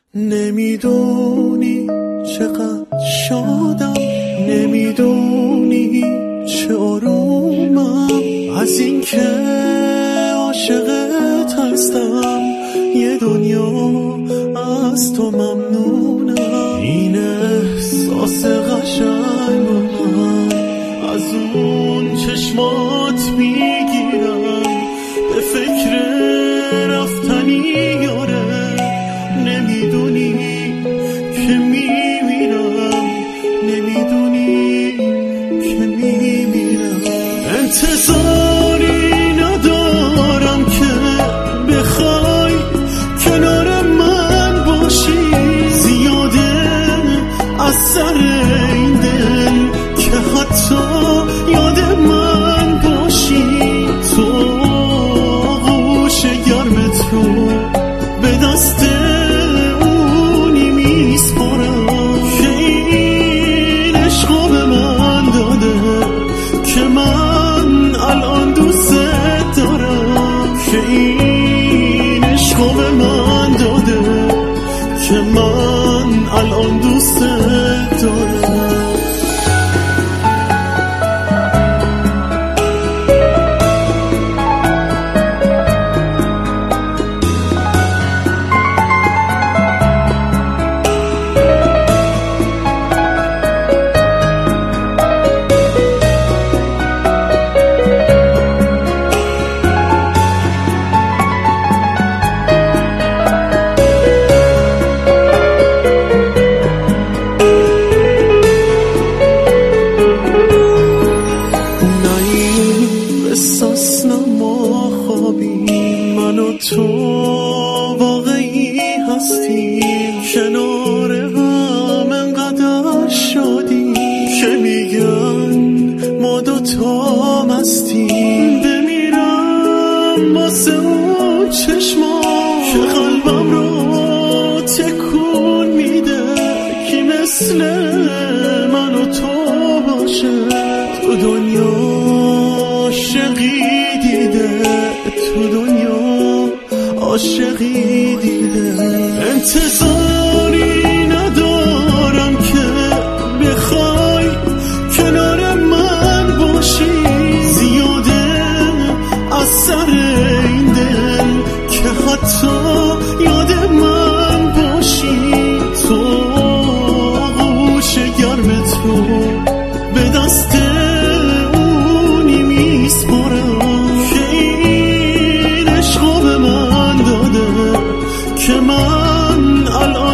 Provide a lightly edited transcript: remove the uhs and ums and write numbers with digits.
نمیدونی چقدر شادم، نمیدونی چه آرومم از این که عاشقت هستم. یه دنیا از تو ممنونم. این احساس قشنگ من از اون چشمات میگیرم، به فکر رفتنی یاره. نمیدونی که میمیرم، نمیدونی که میمیرم. انتظاری ندارم که بخوای کنار من باشی. زیاده از سر این دل که حتی یاد من باشی. تو آغوش گرم تو به دست اونی میسپارم که این عشقو به من داده، که من الان دوست دارم. که این عشقو به من داده، که من الان دوست دارم. من و تو واقعی هستی، کنار هم انقدر شادی که میگن ما دوتا مستیم. بمیرم واسه اون چشما که قلبم رو تکون میده، کی مثل من و تو باشه. تو دنیا عاشقی دیده، تو دنیا عاشقی دیده. انتظاری ندارم که بخوای کنار من باشی. زیاده از سر این دل که حتی یاد من باشی. تو آغوش گرم تو به دست اونی میسپارم که این عشقو به من داده، که من الان